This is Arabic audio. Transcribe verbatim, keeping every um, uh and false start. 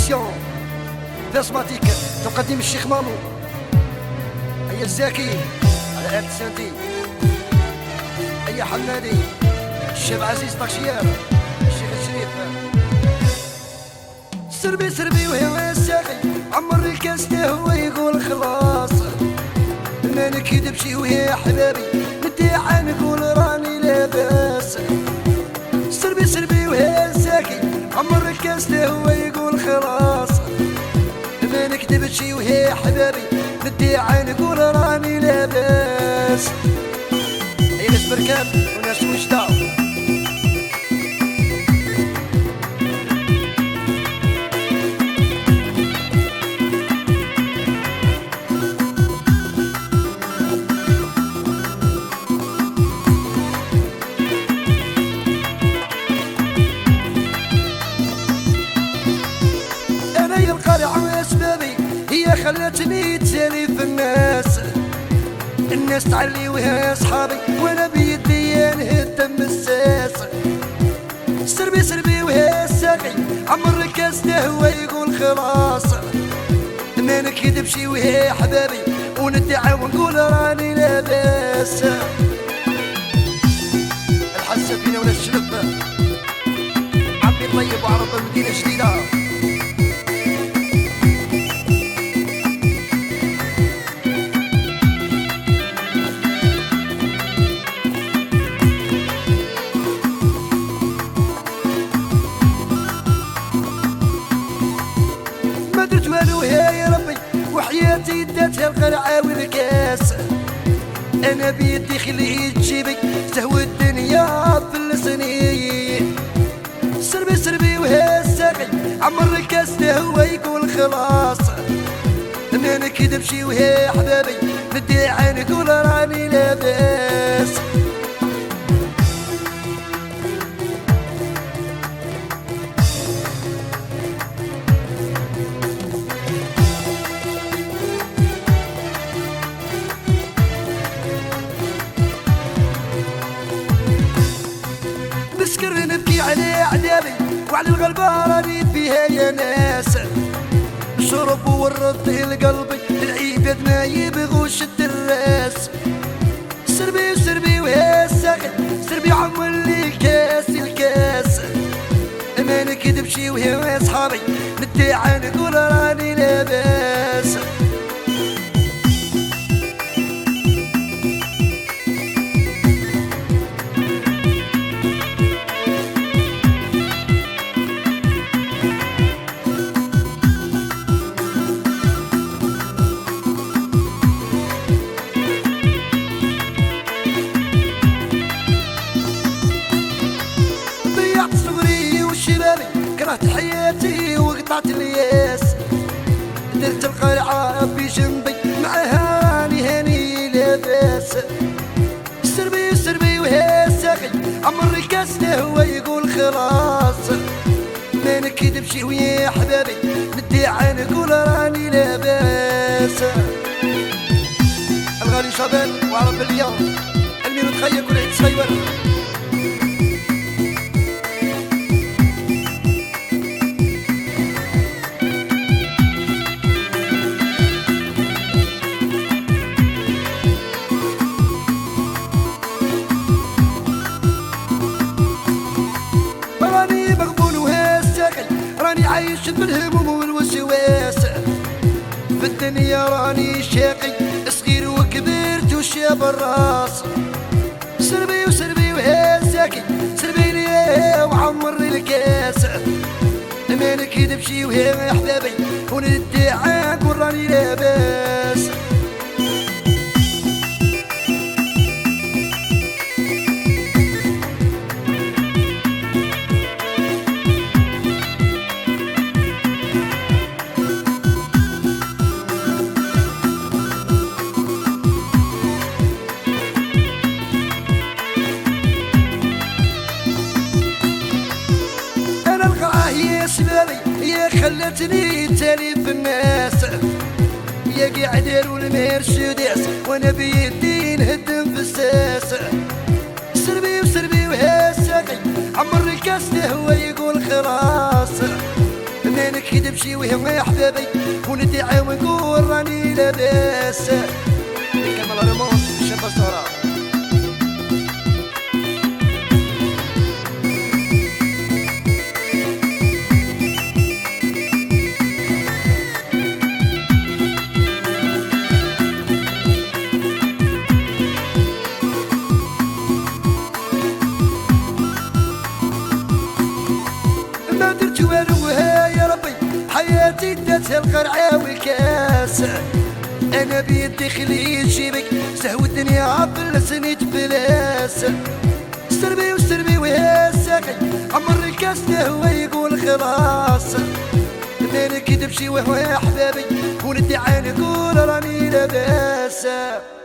برودكسيون بلازماتيك تقدم الشيخ مامو أي الزاكي على آلة سانتي أي حمادي الشيخ عزيز طاكشيار الشيخ الشريف سربي سربي وهي الساقي عمر الكاس هو يقول خلاص ما نكذبش وهي حبابي ندعي نقول راني لاباس سربي سربي وهي الساقي عمر الكاس هو يقول خلاص ما نكذبش وهي حبابي ندعي نقول راني لاباس أي ناس بركان وناس وجدة القرعة واسبابي هي خلتني تسالي في الناس الناس تعلي ويا صحابي وانا بيدي نهد مساس سربي سربي ويا الساقي عمر الكاس هو يقول خلاص ما نكذبش ويا حبابي وندعي ونقول راني لاباس الحسه فينا ولا الشلب عمي طيب وعرب المدينه جديده يا ربي وحياتي داتها القرعة والكاس انا بيدي خليه تجيبي تهوى الدنيا في السنين سربي سربي وهي الساقي عمر الكاس هو يقول خلاص ما نكذبش وهي حبابي ندعي نقول راني لاباس نسكر نبكي على عذابي وعلى الغلبة راني فيها يا ناس شرب ورد لقلبي العباد ما يبغوش الدراس سربي وسربي وهي الساقي سربي عمر لي كاس الكاس ما نكذبش وهي صحابي ندعي نقول راني لاباس كرهت حياتي وقطعت الياس درت القلعة بجنبي معها راني هاني لاباس سربي سربي وهي الساقي عمر الكاس هو يقول خلاص ما نكذبش ويا حبابي ندعي نقول راني لاباس الغالي شباب وعرب اليوم المين تخيل كل عيد صغير عايش بالهموم والوسواس في الدنيا راني شاقي صغير وكبرت وشاب الراس سربي وسربي وهي ساكي سربي لي وعمر الكاس ما نكذبش وهي احبابي وندعي نقول راني لاباس يا خلتني تالي في الناس يا قاعد يرون المهر سداس وانا بيدي نهدم في الساس سربي وسربي وهي الساقي عمر الكاس هو يقول خلاص ما نكذب بشي وهم يا حبابي وندعي ونقول راني لاباس. كمل رموز شاب الصورة ما درت والو يا ربي حياتي دات القرعة والكاس. انا بيدي خلي جيبك سهو الدنيا بلسني تبلاس. استربي واستربي ويا ساقي عمر الكاس هو يقول خلاص. ما نكذب شي وهو يا حبابي وندعي نقول راني لاباس.